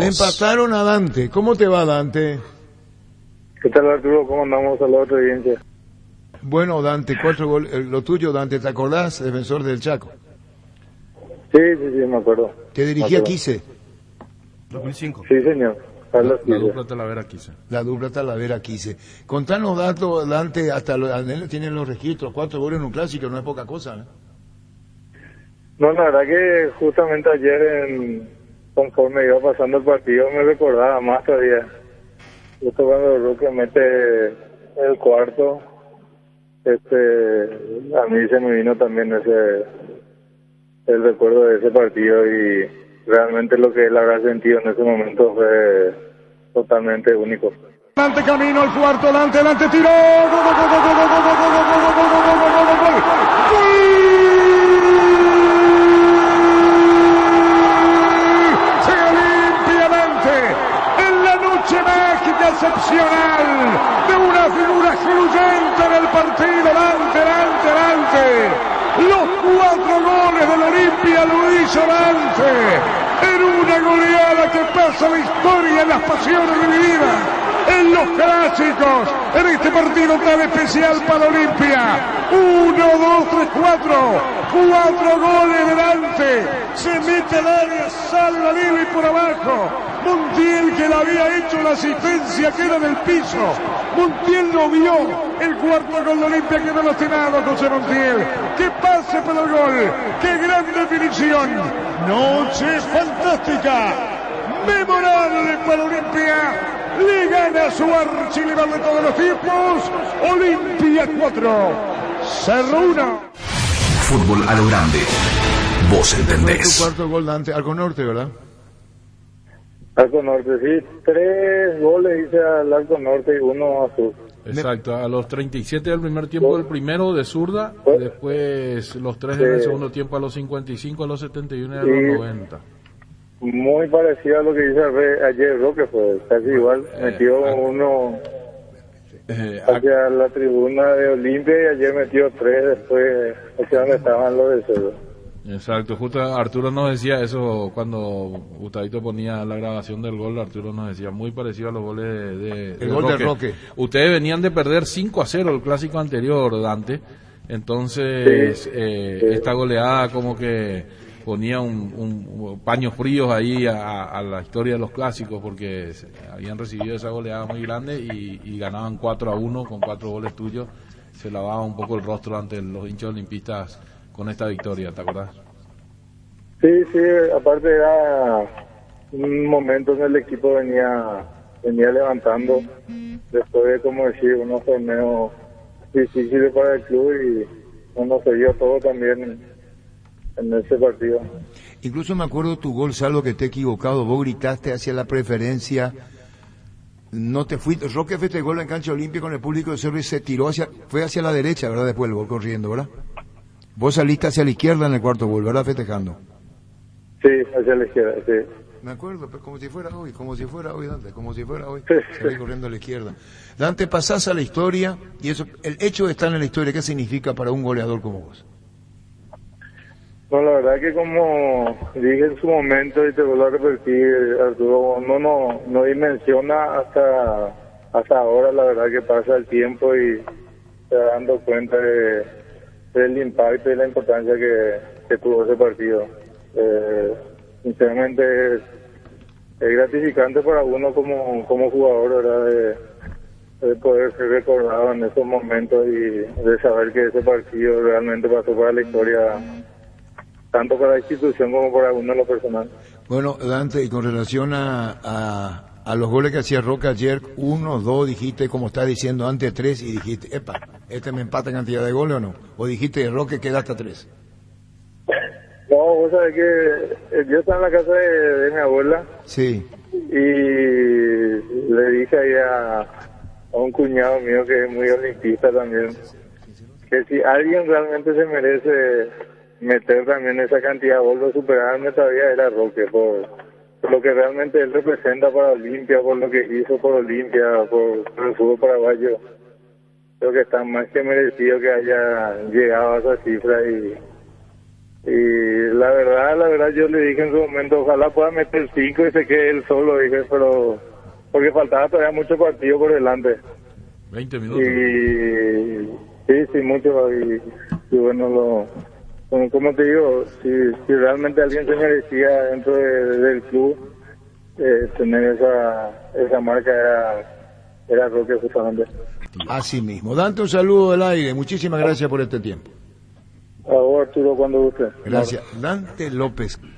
Le empataron a Dante. ¿Cómo te va, Dante? ¿Qué tal, Arturo? ¿Cómo andamos a la otra audiencia? Bueno, Dante, 4 goles. Lo tuyo, Dante, ¿te acordás? Defensor del Chaco. Sí, me acuerdo. ¿Te dirigía Quise? 2005. Sí, señor. Carlos La Quise. dupla Talavera Quise. La dupla Talavera Quise. Contanos datos, Dante, hasta tienen los registros. 4 goles en un clásico no es poca cosa, ¿eh? No, la verdad que justamente ayer, conforme iba pasando el partido, me recordaba más todavía. Justo cuando Roque mete el cuarto, a mí se me vino también el recuerdo de ese partido, y realmente lo que él habrá sentido en ese momento fue totalmente único. Dante camino al cuarto, Dante tiró. ¡Gol! Excepcional de una figura excluyente en el partido. Dante. Los 4 goles del Olimpia lo hizo Dante en una goleada que pasa la historia en las pasiones de mi vida, en los clásicos, en este partido tan especial para Olimpia. 1, 2, 3, 4 goles de Dante. Se mete al área, salva libre y por abajo Montiel, que le había hecho la asistencia, queda en el piso. Montiel no vio el cuarto gol de Olimpia, quedó lastimado José Montiel. ¡Qué pase para el gol! ¡Qué gran definición! Noche fantástica, memorable para Olimpia. Le gana su archirrival de todos los tiempos. Olimpia 4, Cerro 1. Fútbol a lo grande. Vos entendés. Tu cuarto gol, Dante, Arco Norte, ¿verdad? Arco Norte, sí. 3 goles hice al Arco Norte y 1 a Sur. Exacto, a los 37 del primer tiempo, el primero de zurda, después los 3 en el segundo tiempo, a los 55, a los 71 y a los 90. Muy parecido a lo que hice ayer Roque, fue casi igual. Metió uno hacia la tribuna de Olimpia y ayer metió 3 después hacia donde estaban los de Cerro. Exacto, justo Arturo nos decía eso cuando Gustavito ponía la grabación del gol. Arturo nos decía muy parecido a los goles el gol Roque. de Roque. Ustedes venían de perder 5-0 el clásico anterior, Dante, entonces esta goleada como que ponía un paños fríos ahí a la historia de los clásicos, porque habían recibido esa goleada muy grande y ganaban 4-1 con 4 goles tuyos. Se lavaba un poco el rostro ante los hinchas olimpistas con esta victoria, ¿te acordás? Sí, aparte era un momento en el equipo venía levantando después de, como decir, unos torneos difíciles para el club, y nos dio todo también en ese partido. Incluso me acuerdo tu gol, salvo que te he equivocado, vos gritaste hacia la preferencia, no te fuiste, Roque festejó en cancha Olimpia con el público de Cerro y se tiró fue hacia la derecha, ¿verdad? Después el gol corriendo, ¿verdad? Vos saliste hacia la izquierda en el cuarto gol, ¿verdad? Festejando. Sí, hacia la izquierda, sí. Me acuerdo, pero como si fuera hoy, Dante, como si fuera hoy. Se ve corriendo a la izquierda. Dante, pasás a la historia, y eso, el hecho de estar en la historia, ¿qué significa para un goleador como vos? No, la verdad que como dije en su momento, y te vuelvo a repetir, Arturo, no dimensiona hasta ahora, la verdad que pasa el tiempo y se va dando cuenta del impacto y la importancia que tuvo ese partido. Sinceramente es gratificante para uno como jugador, ¿verdad? De poder ser recordado en esos momentos y de saber que ese partido realmente pasó para la historia, tanto para la institución como para uno en lo personal. Bueno, Dante, y con relación a los goles que hacía Roque ayer, 1, 2, dijiste, como está diciendo antes, 3, y dijiste, epa, me empata en cantidad de goles o no, o dijiste, Roque queda hasta 3. No, vos sabés que yo estaba en la casa de mi abuela. Sí. Y le dije ahí a un cuñado mío que es muy olimpista también, que si alguien realmente se merece meter también esa cantidad de goles, superarme todavía era Roque, por lo que realmente él representa para Olimpia, por lo que hizo por Olimpia, por el fútbol paraguayo. Creo que está más que merecido que haya llegado a esa cifra, y Y la verdad yo le dije en su momento, ojalá pueda meter 5 y se quede él solo, dije, pero porque faltaba todavía mucho partido por delante. 20 minutos. Y sí, mucho. Y bueno, como te digo, si realmente alguien se merecía dentro del club tener esa marca era Roque justamente. Así mismo. Dante, un saludo del aire. Muchísimas gracias por este tiempo. A vos, Arturo, cuando guste. Gracias. Dante López.